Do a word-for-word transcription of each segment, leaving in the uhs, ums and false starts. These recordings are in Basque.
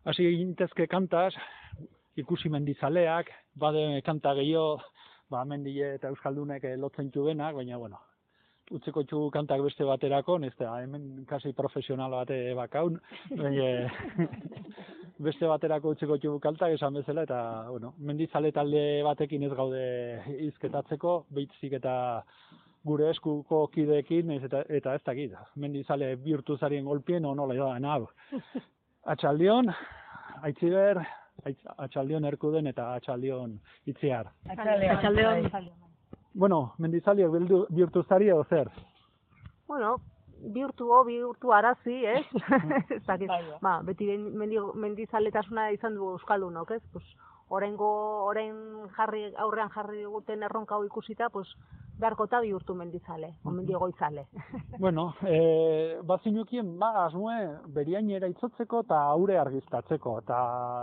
hasi gintezke kantaz, ikusi mendizaleak, bade kanta gehiago, ba, mendile eta euskaldunek lotzen txubenak, baina, bueno, utzeko txu kantak beste baterako, ez da, hemen kasi profesional bate bakaun, baina, beste baterako utzeko txu kantak esan bezala, eta, bueno, mendizale talde batekin ez gaude hizketatzeko, behitzik eta gure eskuko kideekin, eta, eta ez dakit, mendizale bihurtu zarien golpien, onola da, nahau. Atxaldion, Aitziber, Atxaldion Erkuden eta Atxaldion Itziar. Atxaldion. Bueno, mendizalia bihurtu zari edo zer? Bueno, bihurtu o, bihurtu arazi, ez? Ez dakit, ba, beti mendizaletasuna izan du euskaldunok, ez? Pues, orengo, oren jarri, aurrean jarri duguten erronka hau ikusita, pues, beharkota bihurtu mendizale, o mendigoizale. Bueno, e, bazinukien maga asmoe beriainera itzotzeko eta aure argiztatzeko, eta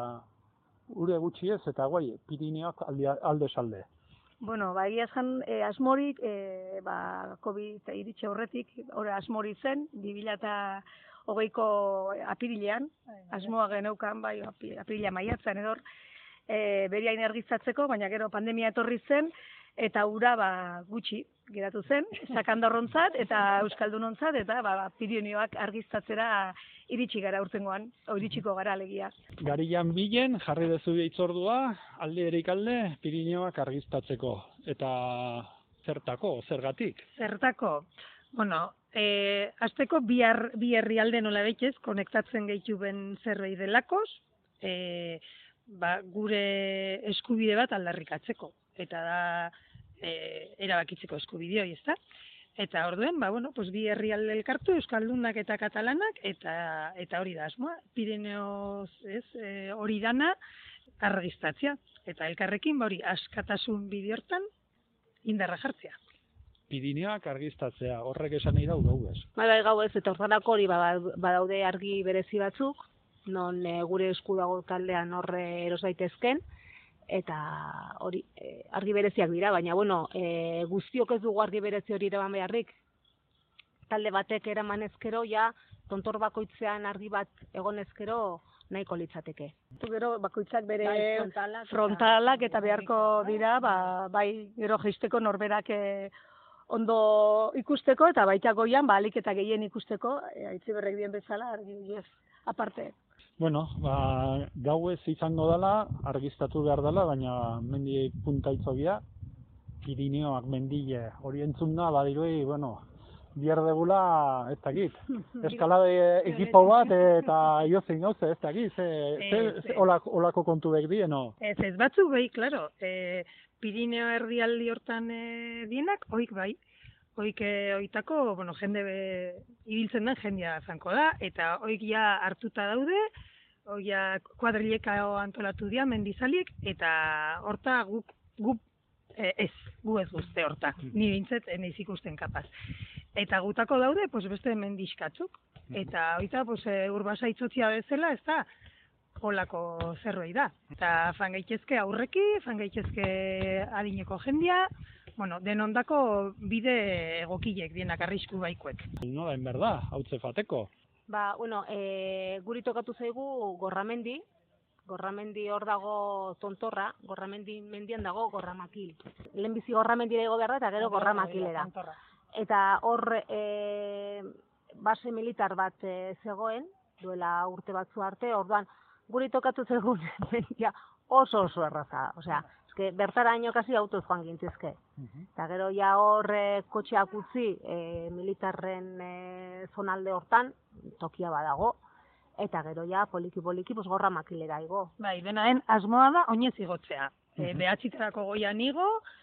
ure gutxi ez, eta guai, Pirineoak alde salde. Bueno, ba, egia esan, e, asmorik, e, ba, COVID iritxe horretik, hori asmori zen, bi mila eta hogeiko apirilean, asmoa geneukan, bai, apirila maiatzen edor, e, beriain argiztatzeko, baina gero pandemia etorri zen, eta ura ba, gutxi geratu zen, sakandorrontzat eta euskaldunontzat, eta ba, Pirinioak argiztatzera iritsi gara urtengoan, o iritsiko gara alegia. Garian bilen jarri dezu hitzordua, alde erik alde Pirinioak argiztatzeko, eta zertako, zergatik? Zertako, bueno, e, azteko bi, ar, bi herrialde nola behitzez, konektatzen gehitu ben zerbait delakoz, e, ba, gure eskubide bat aldarrikatzeko, eta da, E, erabakitzeko eskubide hori, ezta? Eta orduen, ba, bueno, pues bi herrialde elkartu, euskaldunak eta katalanak, eta eta hori da asmoa, Pirineoz, ez, e, hori dana argiztatzea, eta elkarrekin, ba, hori, askatasun bide hortan indarra jartzea. Pirineoak argiztatzea, horrek esan nahi dau gau ez? Bai, bai, gau ez, eta horretarako hori badaude argi berezi batzuk, non e, gure esku dago taldean horre eros daitezken, eta hori e, argi bereziak dira, baina bueno, e, guztiok ez dugu argi berezi hori eraman beharrik. Talde batek eraman ezkero, ja, tontor bakoitzean argi bat egon ezkero nahiko litzateke. Gero bakoitzak bere bai, frontalak, frontalak eta, eta beharko dira, ba, bai gero jeisteko norberak e, ondo ikusteko, eta baita goian, ba, alik eta gehien ikusteko, e, Aitziberrek dien bezala, argi ez, aparte. Bueno, ba, gau ez izango dela, argiztatu behar dela, baina mendi punta itzogia, Pirineoak mendile hori entzun da, badirui, bueno, bihar degula, ez dakit, eskalade ekipo bat eta iozein gauze, ez dakit, ze, ze, ze olako, olako kontu bek die, no? Ez, ez batzuk behi, klaro, e, Pirineo erdialdi hortan e, dienak, oik bai, oik e, oitako, bueno, jende be, ibiltzen den jendea zanko da, eta oik ja hartuta daude, oia kuadrileka antolatu dira mendizaliek, eta horta guk, guk e, ez, gu ez guzte horta, ni bintzet neiz ikusten kapaz. Eta gutako daude, pues, beste mendiskatzuk, eta oita pues, urbasa itzotzia bezala, ez da, holako zerbait da. Eta fan gaitezke aurreki, fan gaitezke adineko jendia, bueno, denondako bide egokilek dienak arrisku baikoek. Nola, en berda, hautze fateko. Ba, bueno, e, guri tokatu zaigu Gorramendi, Gorramendi hor dago tontorra, Gorramendi mendian dago Gorramakil. Lehenbizi Gorramendi dago behar da, eta gero Gorramakilera. Eta hor e, base militar bat e, zegoen, duela urte batzu arte, orduan guri tokatu zaigun mendia oso oso erraza, osea, eske bertaraino kasi autoz joan gintzizke. Eta gero ja hor e, kotxeak utzi e, militarren e, zonalde hortan, tokia badago, eta gero ja poliki-poliki pues, Gorramakilera igo. Bai, dena den asmoa da oinez igotzea. E, behatzitarako goian igo,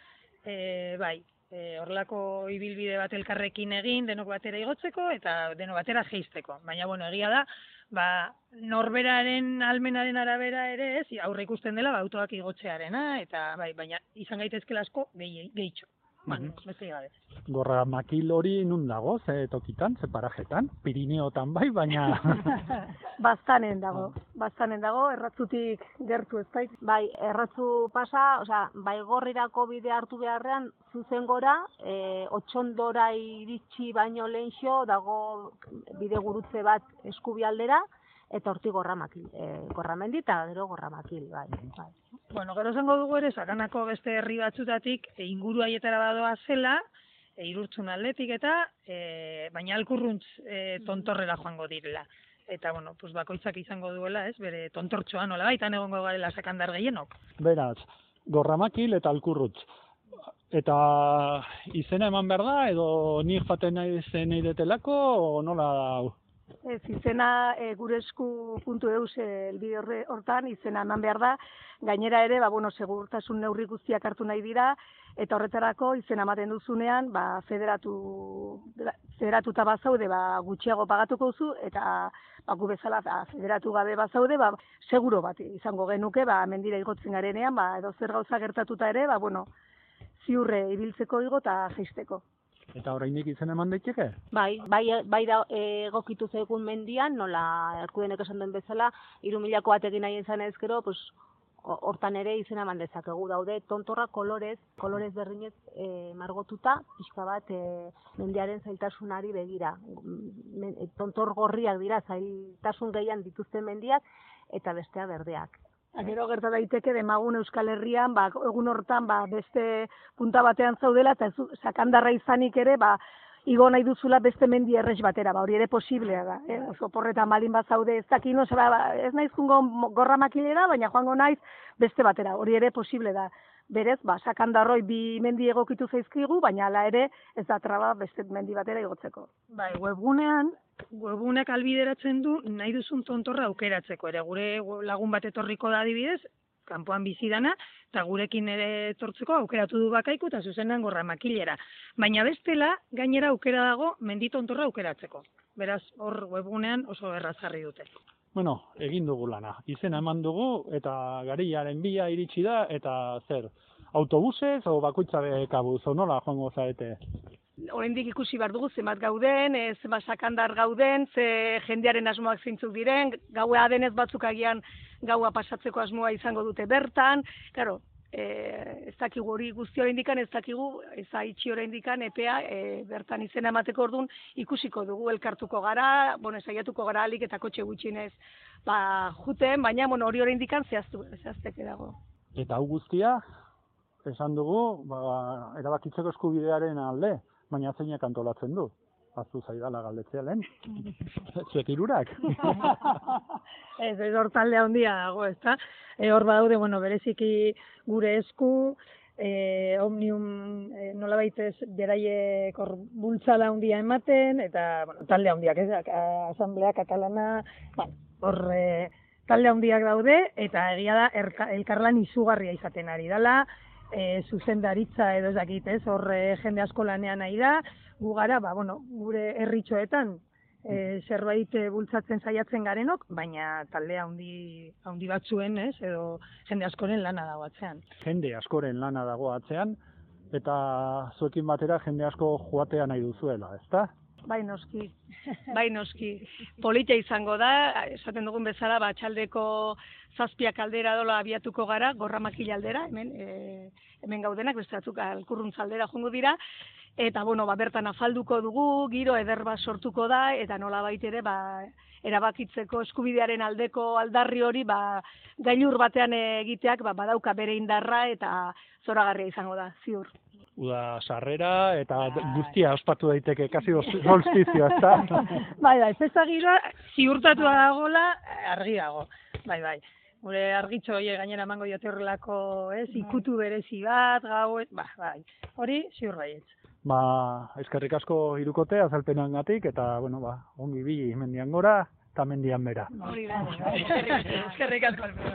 e, bai, e, horrelako ibilbide bat elkarrekin egin, denok batera igotzeko, eta denok batera jeisteko. Baina, bueno, egia da, ba, norberaren almenaren arabera ere ez, aurre ikusten dela, ba, autoak igotzearena, eta bai, baina izan gaitezkela asko gehitxo. Bueno, beste gabe. Gorramakil hori nun dago, ze tokitan, ze parajetan, Pirineotan bai, baina... Baztanen dago, baztanen dago, erratzutik gertu ez bait. Bai, erratzu pasa, osea, bai gorrirako bide hartu beharrean, zuzen gora, e, otxondora iritsi baino lehenxo, dago bide gurutze bat eskubialdera, eta hortik gorramakil, e, gorramendi eta gero gorramakil, bai. bai. Bueno, gero esango dugu ere, sakanako beste herri batzutatik e, inguru haietara badoa zela, e, Irurtzun aldetik eta, e, baina Alkurruntz e, tontorrera joango direla. Eta, bueno, pues bakoitzak izango duela, ez, bere tontortxoa nola baitan egongo garela sakandar gehienok. Beraz, Gorramakil eta Alkurrutz. Eta izena eman behar da, edo nik jaten nahi zen nahi detelako, o nola hau? Ez, izena e, guresku puntu eus elbide horre hortan izena eman behar da, gainera ere, ba, bueno, segurtasun neurri guztiak hartu nahi dira, eta horretarako izena ematen duzunean, ba, federatu, federatuta bazaude, ba, gutxiago pagatuko duzu, eta ba, gu bezala ba, federatu gabe bazaude, ba, seguro bat izango genuke, ba, mendira igotzen garenean, ba, edo zer gauza gertatuta ere, ba, bueno, ziurre ibiltzeko igo eta jaisteko. Eta oraindik izena eman daiteke? Bai, bai, bai da egokitu zaigun mendian, nola Alkudenek esan duen bezala, hiru milako bat egin nahi izan ezkero, pues, hortan ere izena eman dezakegu daude, tontorra kolorez, kolorez berdinez e, margotuta, pixka bat e, mendiaren zailtasunari begira. Men, tontor gorriak dira, zailtasun gehian dituzten mendiak, eta bestea berdeak. Gero gerta daiteke demagun Euskal Herrian, ba, egun hortan ba, beste punta batean zaudela, eta ez, sakandarra izanik ere, ba, igo nahi duzula beste mendi errex batera, ba, hori ere posiblea da. Eh? Oso porretan balin bat zaude, ez dakino, ba, ez naiz jungo Gorramakilera, baina joango naiz beste batera, hori ere posible da. Berez, ba, sakandarroi bi mendi egokitu zaizkigu, baina hala ere ez da traba beste mendi batera igotzeko. Bai, webgunean, webguneak albideratzen du nahi duzun tontorra aukeratzeko. Ere gure lagun bat etorriko da adibidez, kanpoan bizi dana, eta gurekin ere etortzeko aukeratu du bakaiku eta zuzenean Gorramakilera. Baina bestela, gainera aukera dago mendi tontorra aukeratzeko. Beraz, hor webgunean oso erraz jarri dute. Bueno, egin dugu lana. Izena eman dugu eta garilaren bila iritsi da eta zer, autobusez o bakoitza be kabuz, o nola joango zaete? Oraindik ikusi behar dugu zenbat gauden, e, zenbat sakandar gauden, ze jendearen asmoak zeintzuk diren, gaua denez batzuk agian gaua pasatzeko asmoa izango dute bertan, claro, e, ez dakigu hori guzti oraindikan, ez dakigu, ez haitxi oraindikan epea e, bertan izena emateko orduan ikusiko dugu, elkartuko gara, bueno, saiatuko gara alik eta kotxe gutxienez ba, juten, baina bueno, hori oraindikan zehaztu, zehazteke dago. Eta hau guztia, esan dugu, ba, erabakitzeko eskubidearen alde, baina zeinak antolatzen du. Aztu zaidala galdetzea lehen. Zuek hirurak. Ez, ez hor talde handia dago, ezta? E, hor badaude, bueno, bereziki gure esku, e, Omnium e, nolabait ez beraiek hor bultzala handia ematen, eta bueno, talde handiak, ez? Asamblea Katalana, bueno, hor e, talde handiak daude, eta egia da erka, elkarlan izugarria izaten ari dela, e, zuzendaritza edo ez dakit, ez? Hor e, jende asko lanean nahi da, gu gara, ba, bueno, gure herritxoetan e, zerbait bultzatzen saiatzen garenok, baina talde handi handi batzuen, ez, edo jende askoren lana dago atzean. Jende askoren lana dago atzean, eta zuekin batera jende asko joatea nahi duzuela, ezta? Bai noski, bai noski. Polita izango da, esaten dugun bezala, ba, txaldeko zazpiak aldera dola abiatuko gara, Gorramakil aldera, hemen, e, hemen gaudenak, beste batzuk Alkurruntz aldera joango dira, eta bueno, ba, bertan afalduko dugu, giro eder bat sortuko da, eta nola baitere, ba, erabakitzeko eskubidearen aldeko aldarri hori, ba, gailur batean egiteak, ba, badauka bere indarra, eta zoragarria izango da, ziur. Uda sarrera eta guztia ospatu daiteke, kasi solstizio, ezta? Bai, bai, festa giroa ziurtatua dagoela, argi dago. Bai, bai. Gure argitxo hori gainera emango diote horrelako, ez, ikutu berezi bat, gau, ba, bai. Hori ziur baietz. Ba, eskerrik asko hirukote azalpenengatik eta bueno, ba, ongi bi mendian gora eta mendian bera. Hori da. Eskerrik asko.